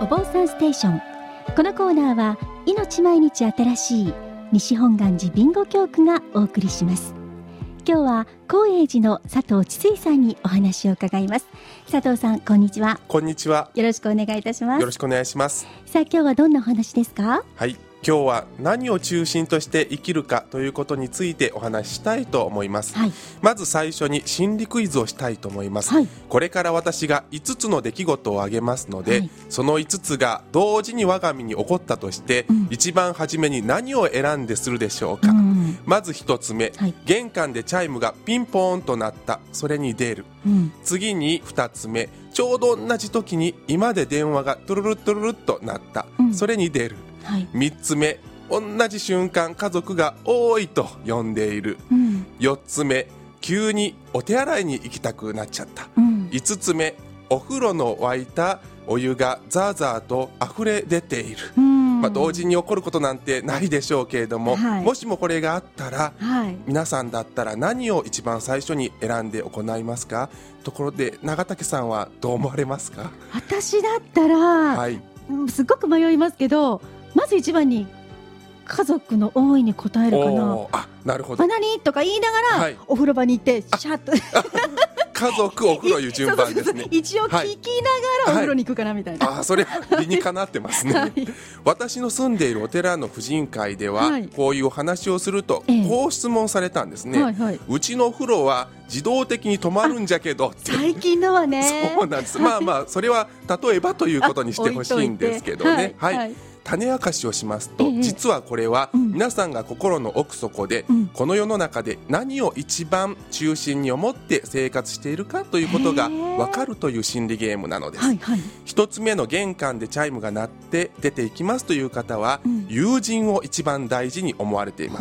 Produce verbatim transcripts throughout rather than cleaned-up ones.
お坊さんステーション。このコーナーは命毎日新しい西本願寺備後教区がお送りします。今日は高栄寺の佐藤千水さんにお話を伺います。佐藤さん、こんにちは。 こんにちは。 よろしくお願いいたします。 よろしくお願いします。 さあ、今日はどんなお話ですか？ はい、今日は何を中心として生きるかということについてお話ししたいと思います、はい、まず最初に心理クイズをしたいと思います、はい、これから私がいつつの出来事を挙げますので、はい、そのいつつが同時に我が身に起こったとして、うん、一番初めに何を選んでするでしょうか、うん、まず一つ目、はい、玄関でチャイムがピンポーンと鳴った、それに出る、うん、次に二つ目、ちょうど同じ時に今で電話がトゥルルトゥルルと鳴った、うん、それに出る、はい、みっつめ、同じ瞬間家族が多いと呼んでいる、うん、よっつめ、急にお手洗いに行きたくなっちゃった、うん、いつつめ、お風呂の沸いたお湯がザーザーと溢れ出ている、うん、まあ、同時に起こることなんてないでしょうけれども、はい、もしもこれがあったら、はい、皆さんだったら何を一番最初に選んで行いますか？ところで永竹さんはどう思われますか？ 私だったら、はい、すごく迷いますけど、まず一番に家族の多いに答えるかな。 あ、なるほど。 あ、何とか言いながら、はい、お風呂場に行ってシャッと家族お風呂いう順番ですね。そうそうそう、 一応聞きながらお風呂に行くかなみたいな、はいはい、あ、それ理にかなってますね、はい、私の住んでいるお寺の婦人会では、はい、こういうお話をすると、ええ、こう質問されたんですね、はいはい、うちのお風呂は自動的に止まるんじゃけどって。 最近のはね。 そうなんです、はい、まあまあそれは例えばということにしてほしいんですけどね。はい、はい、種明かしをしますと、ええ、実はこれは皆さんが心の奥底で、うん、この世の中で何を一番中心に思って生活しているかということが分かるという心理ゲームなのです、はいはい、一つ目の玄関でチャイムが鳴って出ていきますという方は、うん、友人を一番大事に思われています。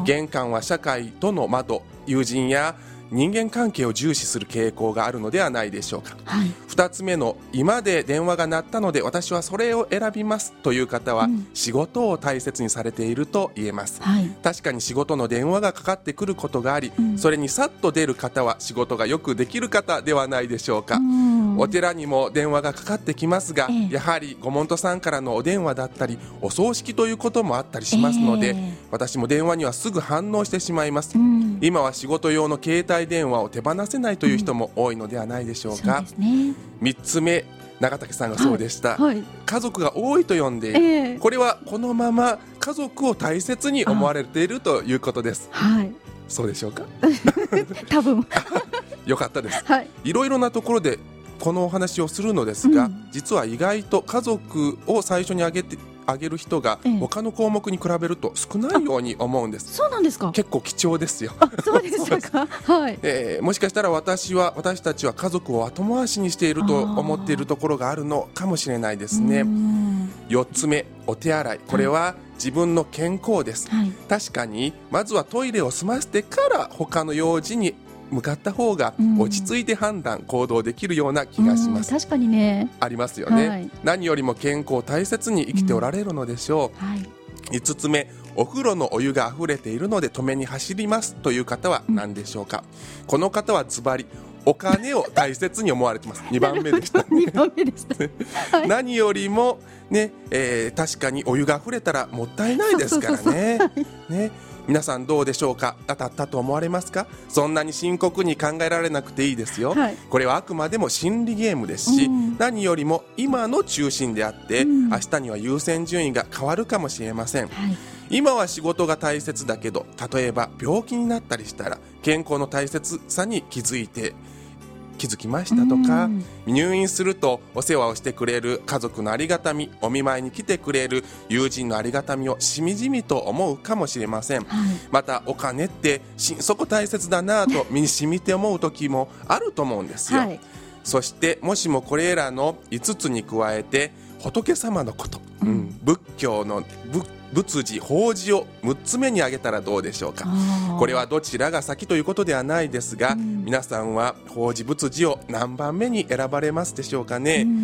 玄関は社会との窓、友人や人間関係を重視する傾向があるのではないでしょうか、はい、ふたつめの今で電話が鳴ったので私はそれを選びますという方は、うん、仕事を大切にされていると言えます、はい、確かに仕事の電話がかかってくることがあり、うん、それにさっと出る方は仕事がよくできる方ではないでしょうか、うん、お寺にも電話がかかってきますが、ええ、やはりご門徒さんからのお電話だったりお葬式ということもあったりしますので、ええ、私も電話にはすぐ反応してしまいます、うん、今は仕事用の携帯電話を手放せないという人も多いのではないでしょうか、うん、そうですね。みっつめ、永竹さんがそうでした、はいはい、家族が多いと呼んでいる、えー、これはこのまま家族を大切に思われているということです、はい、そうでしょうか多分よかったです、はい、いろいろなところでこのお話をするのですが、うん、実は意外と家族を最初に挙げてあげる人が他の項目に比べると少ないように思うんです。 そうなんですか。 結構貴重ですよ。 あ、そうでしたかはい、 えー、もしかしたら私は私たちは家族を後回しにしていると思っているところがあるのかもしれないですね。よっつめ、お手洗い、これは自分の健康です、はい、確かにまずはトイレを済ませてから他の用事に向かった方が落ち着いて判断、うん、行動できるような気がします。 確かにね、 ありますよね、はい、何よりも健康を大切に生きておられるのでしょう、うん、はい、いつつめ、お風呂のお湯が溢れているので止めに走りますという方は何でしょうか、うん、この方はズバリお金を大切に思われてますにばんめでしたねにばんめでした、はい、何よりも、ねえー、確かにお湯が溢れたらもったいないですからね。ね、皆さんどうでしょうか。当たったと思われますか。そんなに深刻に考えられなくていいですよ、はい、これはあくまでも心理ゲームですし、うん、何よりも今の中心であって、うん、明日には優先順位が変わるかもしれません、はい、今は仕事が大切だけど、例えば病気になったりしたら健康の大切さに気づいて気づきましたとか、うん、入院するとお世話をしてくれる家族のありがたみ、お見舞いに来てくれる友人のありがたみをしみじみと思うかもしれません、はい、またお金って心底大切だなと身に染みて思う時もあると思うんですよ、はい、そしてもしもこれらのいつつに加えて仏様のこと、うんうん、仏教の仏仏事、法事をむっつめに挙げたらどうでしょうか。これはどちらが先ということではないですが、うん、皆さんは法事仏事を何番目に選ばれますでしょうかね。うん、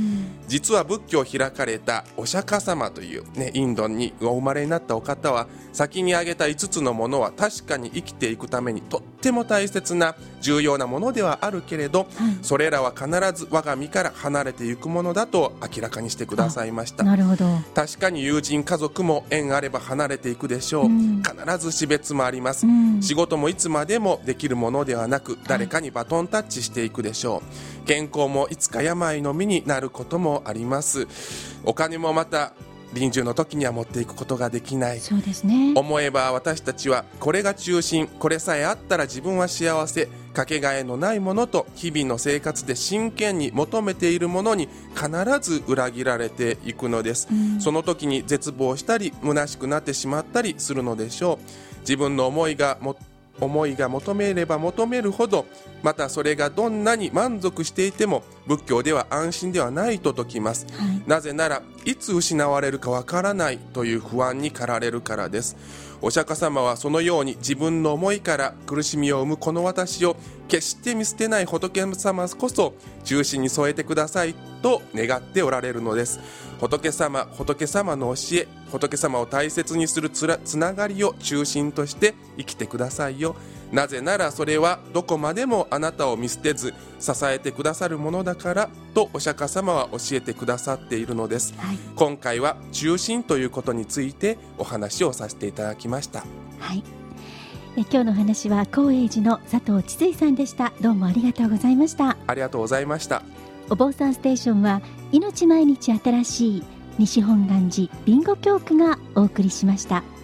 実は仏教を開かれたお釈迦様という、ね、インドにお生まれになったお方は、先に挙げたいつつのものは確かに生きていくためにとっても大切な重要なものではあるけれど、はい、それらは必ず我が身から離れていくものだと明らかにしてくださいました。 なるほど。 確かに友人家族も縁あれば離れていくでしょう、うん、必ず死別もあります、うん、仕事もいつまでもできるものではなく、誰かにバトンタッチしていくでしょう、はい、健康もいつか病の身になることもあります。お金もまた臨終の時には持っていくことができない。 そうですね。 思えば私たちはこれが中心、これさえあったら自分は幸せ、かけがえのないものと日々の生活で真剣に求めているものに必ず裏切られていくのです、うん、その時に絶望したり虚しくなってしまったりするのでしょう。自分の思いがも思いが求めれば求めるほど、またそれがどんなに満足していても仏教では安心ではないと説きます、はい、なぜならいつ失われるかわからないという不安に駆られるからです。お釈迦様はそのように自分の思いから苦しみを生むこの私を決して見捨てない仏様こそ中心に添えてくださいと願っておられるのです。仏様、仏様の教え、仏様を大切にするつらつながりを中心として生きてくださいよ。なぜならそれはどこまでもあなたを見捨てず支えてくださるものだからとお釈迦様は教えてくださっているのです、はい、今回は中心ということについてお話をさせていただきました。 はい、え今日の話は高栄寺の佐藤千水さんでした。どうもありがとうございました。 ありがとうございました。 お坊さんステーションは命毎日新しい西本願寺ビンゴ教区がお送りしました。